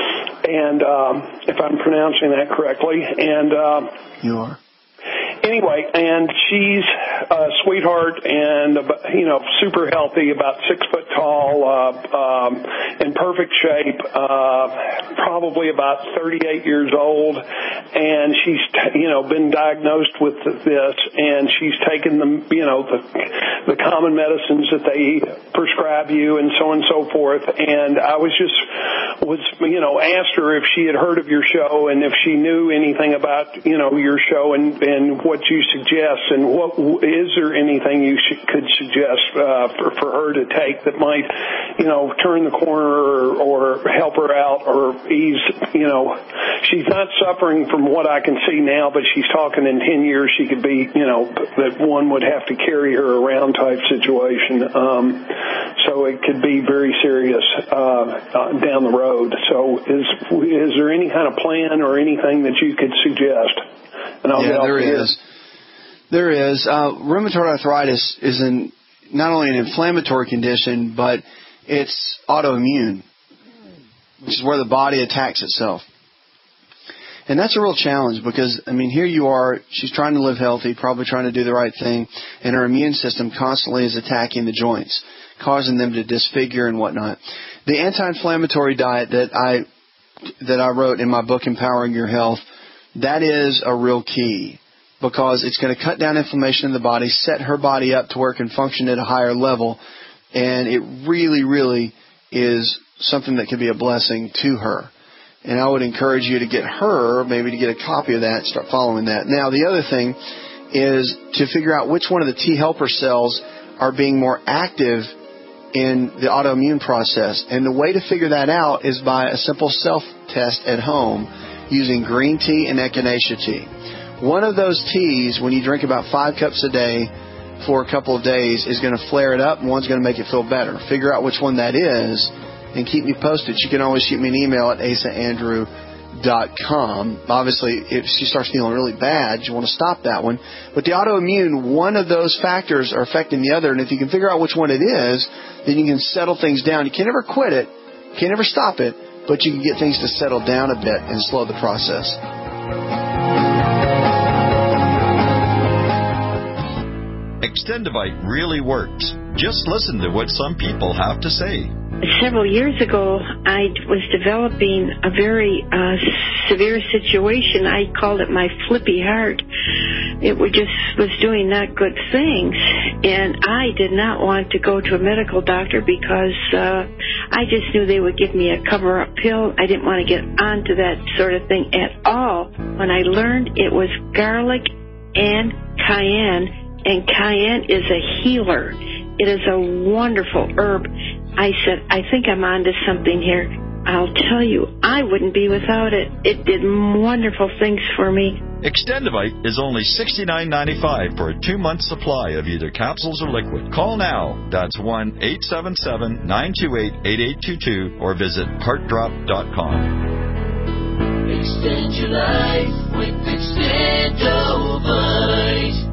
and, um, if I'm pronouncing that correctly, and, um, you are. Anyway, and she's a sweetheart and, you know, super healthy, about six foot tall, uh, um, in perfect shape, uh, probably about thirty-eight years old. And she's, you know, been diagnosed with this, and she's taken the, you know, the, the common medicines that they prescribe you and so on and so forth. And I was just, was, you know, asked her if she had heard of your show and if she knew anything about, you know, your show and, and what you suggest, and what is there anything you should, could suggest uh, for, for her to take that might, you know, turn the corner or, or help her out or ease, you know, she's not suffering from what I can see now, but she's talking in ten years she could be, you know, that one would have to carry her around type situation. Um, so it could be very serious uh, uh, down the road. So is is there any kind of plan or anything that you could suggest? And I'll yeah, there is. There is. Uh, rheumatoid arthritis is an, not only an inflammatory condition, but it's autoimmune, which is where the body attacks itself. And that's a real challenge because, I mean, here you are, she's trying to live healthy, probably trying to do the right thing, and her immune system constantly is attacking the joints, causing them to disfigure and whatnot. The anti-inflammatory diet that I that I wrote in my book, Empowering Your Health, that is a real key. because it's going to cut down inflammation in the body, set her body up to where it can function at a higher level, and it really, really is something that can be a blessing to her. And I would encourage you to get her, maybe to get a copy of that and start following that. Now, the other thing is to figure out which one of the T helper cells are being more active in the autoimmune process. And the way to figure that out is by a simple self-test at home using green tea and echinacea tea. One of those teas, when you drink about five cups a day for a couple of days, is going to flare it up, and one's going to make it feel better. Figure out which one that is and keep me posted. You can always shoot me an email at asa andrew dot com. Obviously, if she starts feeling really bad, you want to stop that one. But the autoimmune, one of those factors are affecting the other, and if you can figure out which one it is, then you can settle things down. You can never quit it, you can never stop it, but you can get things to settle down a bit and slow the process. Extendivite really works. Just listen to what some people have to say. Several years ago, I was developing a very uh, severe situation. I called it my flippy heart. It was just was doing not good things, and I did not want to go to a medical doctor because uh, I just knew they would give me a cover-up pill. I didn't want to get onto that sort of thing at all. When I learned it was garlic and cayenne, and cayenne is a healer. It is a wonderful herb. I said, I think I'm onto something here. I'll tell you, I wouldn't be without it. It did wonderful things for me. Extendivite is only sixty-nine ninety-five for a two-month supply of either capsules or liquid. Call now. That's one eight seven seven, nine two eight, eight eight two two or visit heart drop dot com. Extend your life with Extendivite.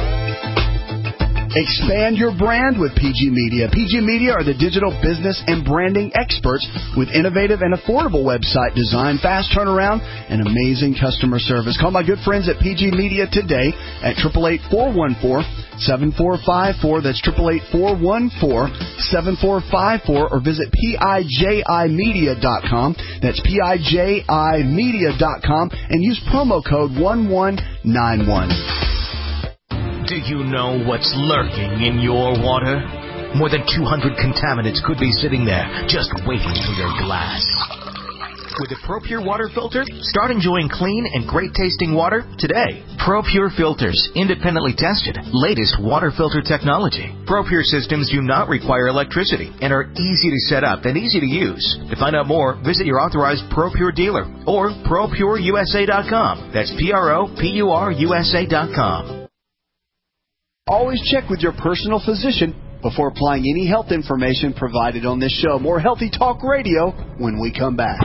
Expand your brand with P G Media. P G Media are the digital business and branding experts with innovative and affordable website design, fast turnaround, and amazing customer service. Call my good friends at P G Media today at eight eight eight, four one four, seven four five four. That's eight eight eight, four one four, seven four five four, or visit P I J I media dot com. That's P I J I media dot com and use promo code one one nine one. Do you know what's lurking in your water? More than two hundred contaminants could be sitting there, just waiting for your glass. With a ProPure water filter, start enjoying clean and great-tasting water today. ProPure filters, independently tested, latest water filter technology. ProPure systems do not require electricity and are easy to set up and easy to use. To find out more, visit your authorized ProPure dealer or pro pure U S A dot com. That's P R O P U R U S A dot com. Always check with your personal physician before applying any health information provided on this show. More Healthy Talk Radio when we come back.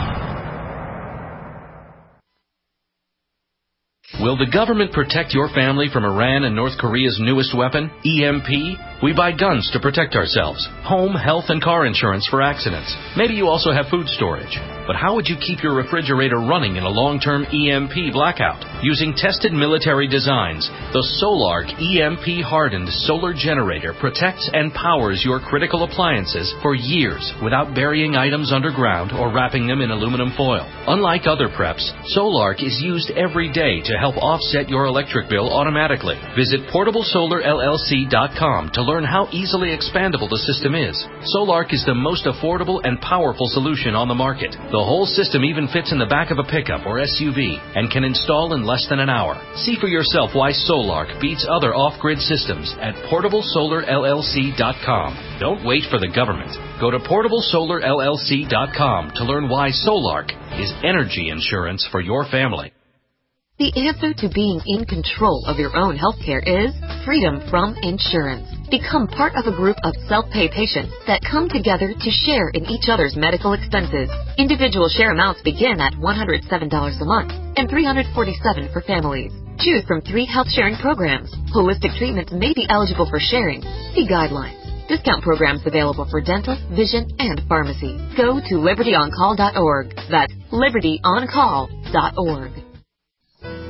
Will the government protect your family from Iran and North Korea's newest weapon, E M P? We buy guns to protect ourselves, home, health, and car insurance for accidents. Maybe you also have food storage. But how would you keep your refrigerator running in a long-term E M P blackout? Using tested military designs, the Solark E M P-hardened solar generator protects and powers your critical appliances for years without burying items underground or wrapping them in aluminum foil. Unlike other preps, Solark is used every day to help offset your electric bill automatically. Visit portable solar L L C dot com to learn how easily expandable the system is. Solark is the most affordable and powerful solution on the market. The whole system even fits in the back of a pickup or S U V and can install in less than an hour. See for yourself why Solark beats other off-grid systems at portable solar L L C dot com. Don't wait for the government. Go to portable solar L L C dot com to learn why Solark is energy insurance for your family. The answer to being in control of your own healthcare is freedom from insurance. Become part of a group of self-pay patients that come together to share in each other's medical expenses. Individual share amounts begin at one hundred seven dollars a month and three hundred forty-seven dollars for families. Choose from three health sharing programs. Holistic treatments may be eligible for sharing. See guidelines. Discount programs available for dental, vision, and pharmacy. Go to liberty on call dot org. That's liberty on call dot org.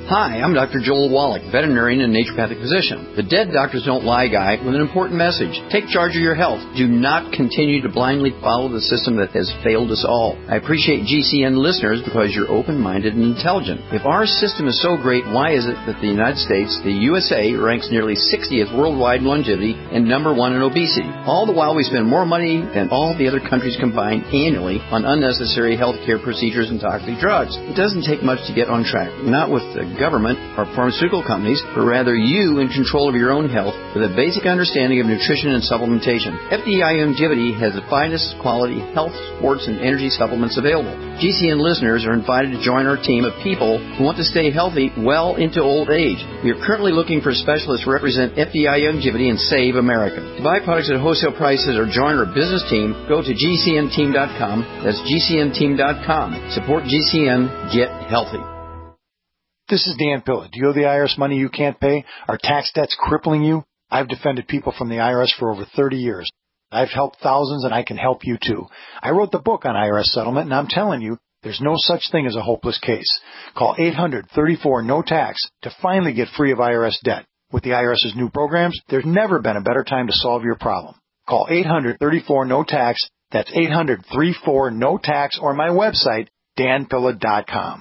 Hi, I'm Doctor Joel Wallach, veterinarian and naturopathic physician. The Dead Doctors Don't Lie guy with an important message. Take charge of your health. Do not continue to blindly follow the system that has failed us all. I appreciate G C N listeners because you're open-minded and intelligent. If our system is so great, why is it that the United States, the U S A, ranks nearly sixtieth worldwide in longevity and number one in obesity? All the while we spend more money than all the other countries combined annually on unnecessary healthcare procedures and toxic drugs. It doesn't take much to get on track. Not with the government or pharmaceutical companies, but rather you in control of your own health with a basic understanding of nutrition and supplementation. F D I Longevity has the finest quality health, sports, and energy supplements available. G C N listeners are invited to join our team of people who want to stay healthy well into old age. We are currently looking for specialists to represent F D I Longevity and Save America. To buy products at wholesale prices or join our business team, go to G C N team dot com. That's G C N team dot com. Support G C N. Get healthy. This is Dan Pilla. Do you owe the I R S money you can't pay? Are tax debts crippling you? I've defended people from the I R S for over thirty years. I've helped thousands, and I can help you too. I wrote the book on I R S settlement, and I'm telling you, there's no such thing as a hopeless case. Call eight hundred thirty-four no tax to finally get free of I R S debt. With the IRS's new programs, there's never been a better time to solve your problem. Call eight hundred thirty-four no tax. That's eight hundred thirty-four no tax, or my website, dan pilla dot com.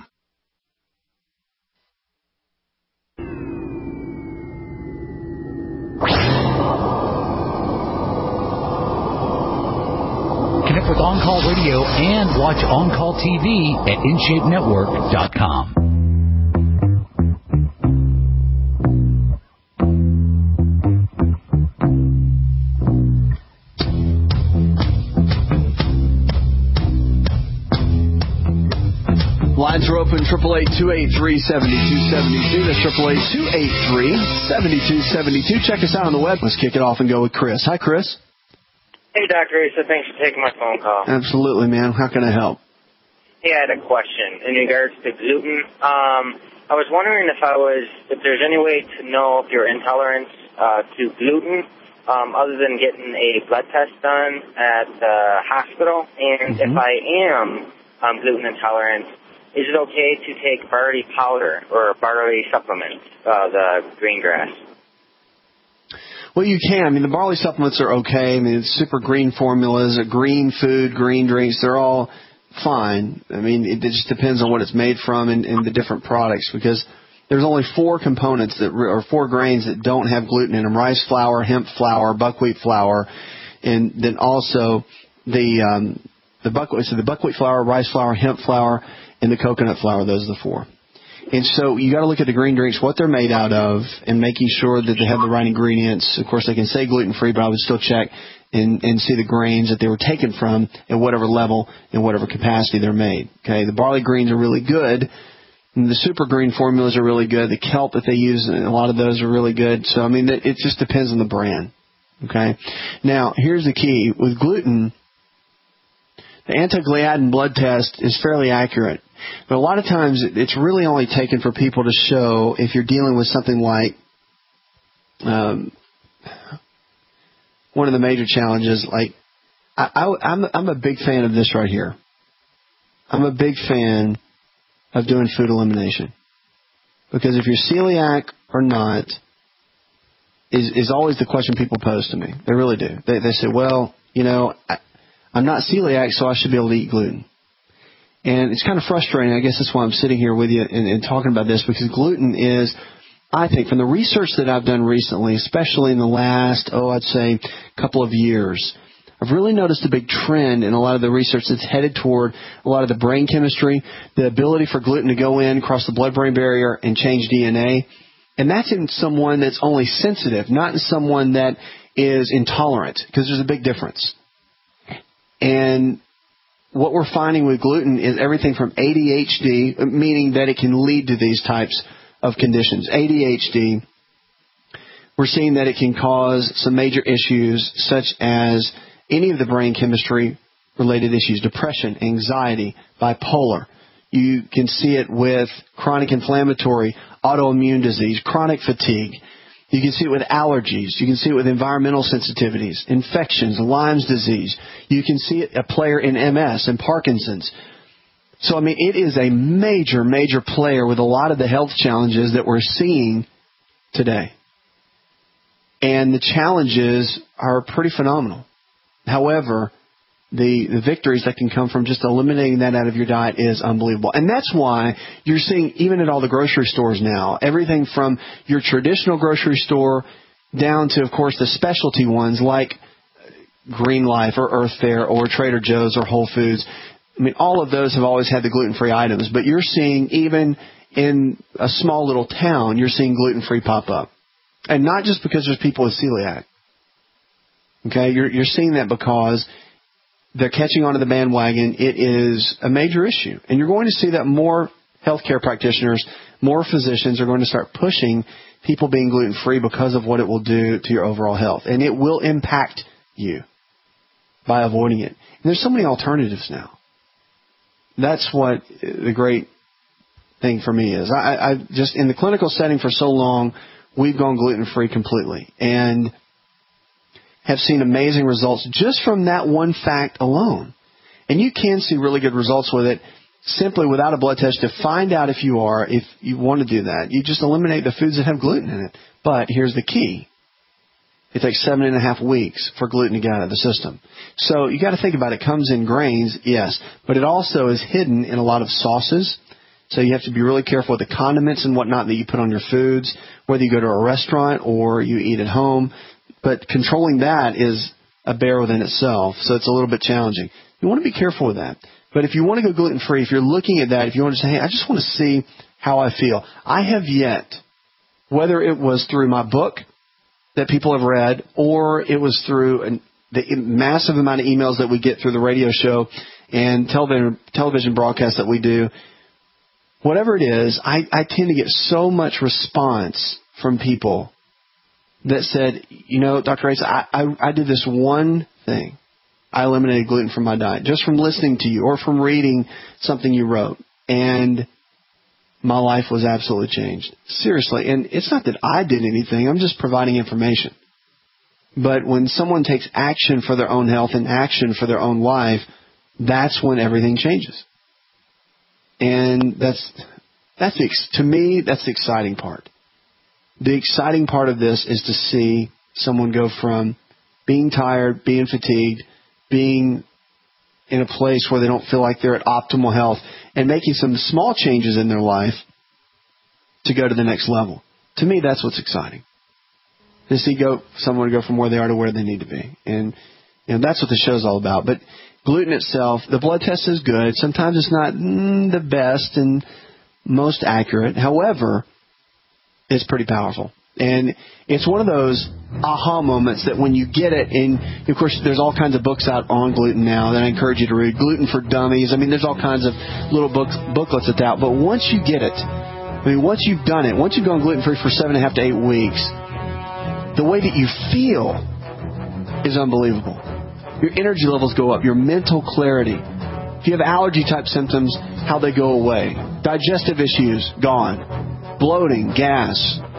Connect with On Call Radio and watch On Call T V at in shape network dot com. Lines are open, triple eight, two eight three, seven two seven two. That's triple eight, two eight three, seven two seven two. Check us out on the web. Let's kick it off and go with Chris. Hi, Chris. Hey, Doctor Asa. Thanks for taking my phone call. Absolutely, man. How can I help? Hey, I had a question in regards to gluten. Um, I was wondering if I was, if there's any way to know if you're intolerant uh, to gluten, um, other than getting a blood test done at the hospital. And Mm-hmm. if I am um, gluten intolerant, is it okay to take barley powder or barley supplement, uh, the green grass? Well, you can. I mean, the barley supplements are okay. I mean, it's super green formulas, a green food, green drinks. They're all fine. I mean, it just depends on what it's made from and, and the different products, because there's only four components that, or four grains that don't have gluten in them: rice flour, hemp flour, buckwheat flour, and then also the um, the buckwheat. So the buckwheat flour, rice flour, hemp flour, and the coconut flour. Those are the four. And so you got to look at the green drinks, what they're made out of, and making sure that they have the right ingredients. Of course, they can say gluten-free, but I would still check and, and see the grains that they were taken from at whatever level and whatever capacity they're made. Okay, the barley greens are really good. And the super green formulas are really good. The kelp that they use, a lot of those are really good. So, I mean, it just depends on the brand. Okay. Now, here's the key. With gluten, the anti-gliadin blood test is fairly accurate. But a lot of times it's really only taken for people to show if you're dealing with something like um, one of the major challenges. Like I, I, I'm, I'm a big fan of this right here. I'm a big fan of doing food elimination, because if you're celiac or not is, is always the question people pose to me. They really do. They, they say, well, you know, I, I'm not celiac, so I should be able to eat gluten. And it's kind of frustrating. I guess that's why I'm sitting here with you and, and talking about this, because gluten is, I think, from the research that I've done recently, especially in the last, oh, I'd say couple of years, I've really noticed a big trend in a lot of the research that's headed toward a lot of the brain chemistry, the ability for gluten to go in, cross the blood-brain barrier, and change D N A. And that's in someone that's only sensitive, not in someone that is intolerant, because there's a big difference. And what we're finding with gluten is everything from A D H D, meaning that it can lead to these types of conditions. A D H D, we're seeing that it can cause some major issues such as any of the brain chemistry related issues: depression, anxiety, bipolar. You can see it with chronic inflammatory, autoimmune disease, chronic fatigue. You can see it with allergies. You can see it with environmental sensitivities, infections, Lyme's disease. You can see it a player in M S and Parkinson's. So, I mean, it is a major, major player with a lot of the health challenges that we're seeing today. And the challenges are pretty phenomenal. However, the, the victories that can come from just eliminating that out of your diet is unbelievable. And that's why you're seeing, even at all the grocery stores now, everything from your traditional grocery store down to, of course, the specialty ones like Green Life or Earth Fare or Trader Joe's or Whole Foods. I mean, all of those have always had the gluten-free items. But you're seeing, even in a small little town, you're seeing gluten-free pop up. And not just because there's people with celiac. Okay, you're, you're seeing that because they're catching onto the bandwagon. It is a major issue. And you're going to see that more healthcare practitioners, more physicians are going to start pushing people being gluten-free because of what it will do to your overall health. And it will impact you by avoiding it. And there's so many alternatives now. That's what the great thing for me is. I, I just, in the clinical setting for so long, we've gone gluten-free completely. And have seen amazing results just from that one fact alone. And you can see really good results with it simply without a blood test to find out if you are, if you want to do that. You just eliminate the foods that have gluten in it. But here's the key. It takes seven and a half weeks for gluten to get out of the system. So you got to think about it. It comes in grains, yes, but it also is hidden in a lot of sauces. So you have to be really careful with the condiments and whatnot that you put on your foods, whether you go to a restaurant or you eat at home. But controlling that is a bear within itself, so it's a little bit challenging. You want to be careful with that. But if you want to go gluten-free, if you're looking at that, if you want to say, hey, I just want to see how I feel. I have yet, whether it was through my book that people have read or it was through an, the massive amount of emails that we get through the radio show and television, television broadcasts that we do, whatever it is, I, I tend to get so much response from people that said, you know, Doctor Ace, I, I, I did this one thing. I eliminated gluten from my diet just from listening to you or from reading something you wrote. And my life was absolutely changed. Seriously. And it's not that I did anything. I'm just providing information. But when someone takes action for their own health and action for their own life, that's when everything changes. And that's, that's the, to me, that's the exciting part. The exciting part of this is to see someone go from being tired, being fatigued, being in a place where they don't feel like they're at optimal health and making some small changes in their life to go to the next level. To me, that's what's exciting. To see go someone go from where they are to where they need to be. And you know, that's what the show's all about. But gluten itself, the blood test is good. Sometimes it's not mm, the best and most accurate. However, it's pretty powerful. And it's one of those aha moments that when you get it, and of course there's all kinds of books out on gluten now that I encourage you to read. Gluten for Dummies. I mean, there's all kinds of little books, booklets that's out. But once you get it, I mean, once you've done it, once you've gone gluten-free for seven and a half to eight weeks, the way that you feel is unbelievable. Your energy levels go up, your mental clarity. If you have allergy-type symptoms, how they go away. Digestive issues, gone. Bloating, gas,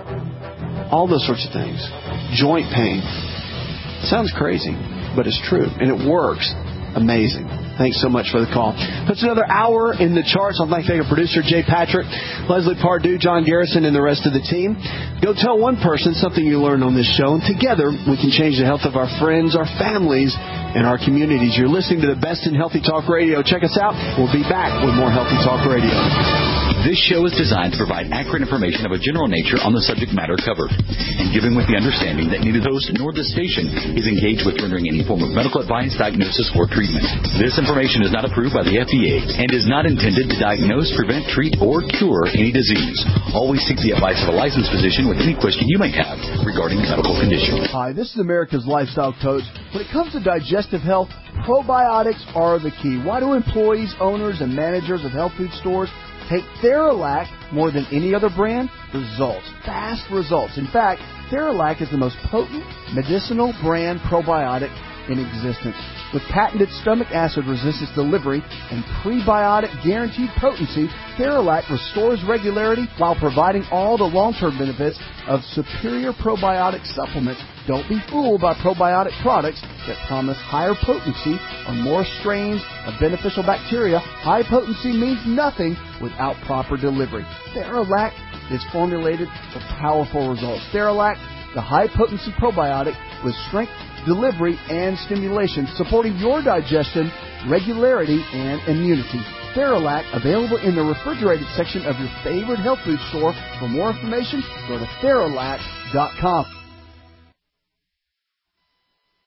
all those sorts of things. Joint pain. Sounds crazy, but it's true. And it works. Amazing. Thanks so much for the call. That's another hour in the charts. I'd like to thank our producer, Jay Patrick, Leslie Pardue, John Garrison, and the rest of the team. Go tell one person something you learned on this show, and together we can change the health of our friends, our families, and our communities. You're listening to the best in Healthy Talk Radio. Check us out. We'll be back with more Healthy Talk Radio. This show is designed to provide accurate information of a general nature on the subject matter covered, and given with the understanding that neither the host nor the station is engaged with rendering any form of medical advice, diagnosis, or treatment. This information is not approved by the F D A and is not intended to diagnose, prevent, treat, or cure any disease. Always seek the advice of a licensed physician with any question you may have regarding medical condition. Hi, this is America's Lifestyle Coach. When it comes to digestive health, probiotics are the key. Why do employees, owners, and managers of health food stores take Theralac more than any other brand? Results. Fast results. In fact, Theralac is the most potent medicinal brand probiotic in existence. With patented stomach acid resistance delivery and prebiotic guaranteed potency, Theralac restores regularity while providing all the long-term benefits of superior probiotic supplements. Don't be fooled by probiotic products that promise higher potency or more strains of beneficial bacteria. High potency means nothing without proper delivery. Theralac is formulated for powerful results. Theralac, the high-potency probiotic with strength, delivery, and stimulation, supporting your digestion, regularity, and immunity. Theralac, available in the refrigerated section of your favorite health food store. For more information, go to Theralac dot com.